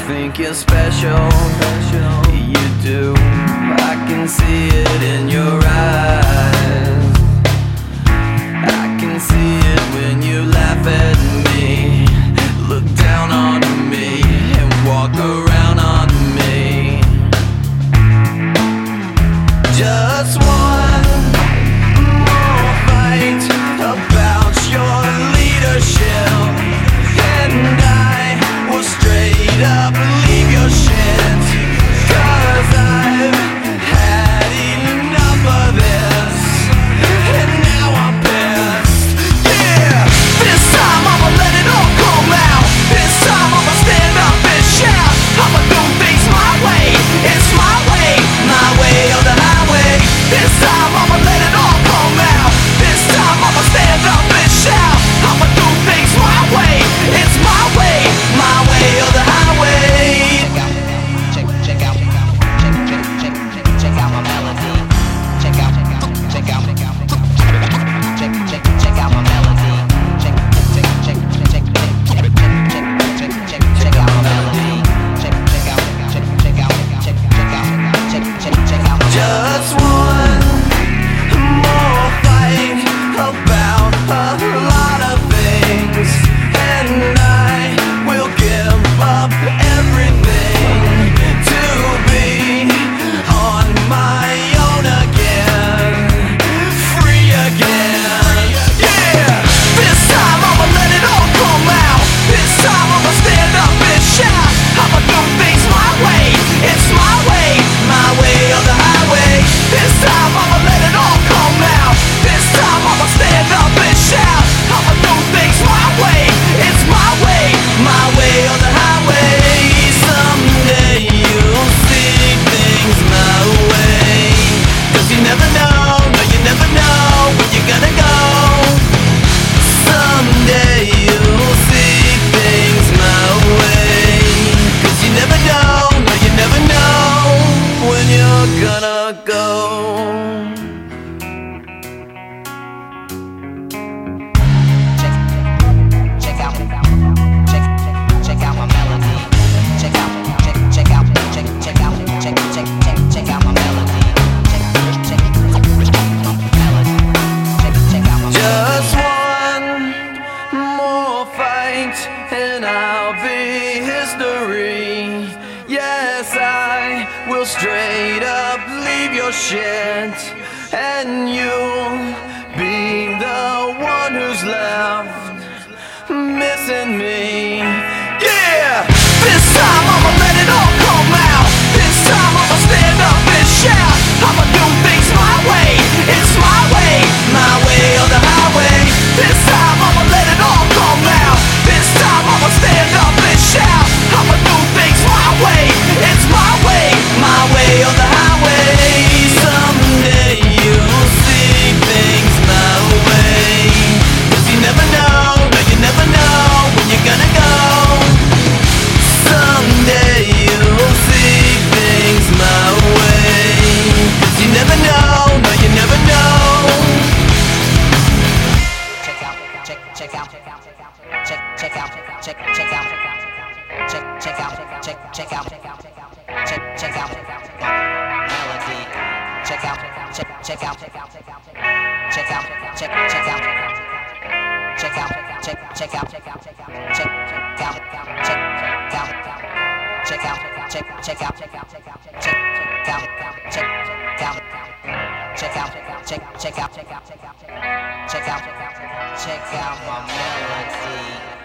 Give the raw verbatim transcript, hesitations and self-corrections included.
think you're special, you do. I can see it in your eyes. I can see it when you laugh at me, look down on me, and walk around on me. Just one more fight about your leadership, and I will straight up leave your shit. Cause I've had enough of this, and now I'm pissed. Yeah, this time I'ma let it all come out. This time I'ma stand up and shout. I'ma do things my way, it's my way, my way or the highway. This time I'ma let it all come out. This time I'ma stand up and shout. I'ma do things my way, it's my way, my way or the highway. Check out, check out, check, check, check, check, check out my melody. Check out, check out, check out, check, check, check out my melody. Check, check, check, check, check, check, check, check, check, check out my melody. Check, check out, check, check out, check, check out, check, check, check out my melody. Just one more fight about a lot of things, and I will give up everything to be on my own again, free again. Yeah, this time I'ma let it all come out. This time I'ma stand up and shout. I'ma do things my way, it's my way, my way or the highway. This time I'ma let it all come out. This time I'ma stand up and shout. I'ma do things my way, it's my way, my way or the highway. Someday you'll see things my way. Cause you never know, no you never know where you're gonna go. Someday you'll see things my way. Cause you never know, no you never know when you're gonna go. Check out, check, check out my melody. Check out, check, check out, check, check out, check, check, check, check out my melody. Check, check, check out my melody. Check, check out my melody. Just one more fight, and I'll be history. Yes, I will straight up leave your shit, and you'll be the one who's left missing me. Yeah, this time I'ma let it all come out. This time I'ma stand up and shout. I'ma do things my way, it's my way, my way or the highway. This time I'ma let it all come out. This time I'ma stand up and shout. I'ma do things my way, it's my way, my way or the highway. Someday you'll see things my way. Cause you never know, no you never know when you're gonna go. Someday you'll see things my way. Cause you never know, no you never know. Check out, check, check out, check, check out, check, check out, check, check out, check, check out, check, check out melody. Check out, check, check out, check out, check, check out, check, check out, check out, check, check out, check out, check, check out, check, check out, check, check out, check out, check out, check, check out, check, check out, check, check out, check out, check out, check out, check out, check out my melody.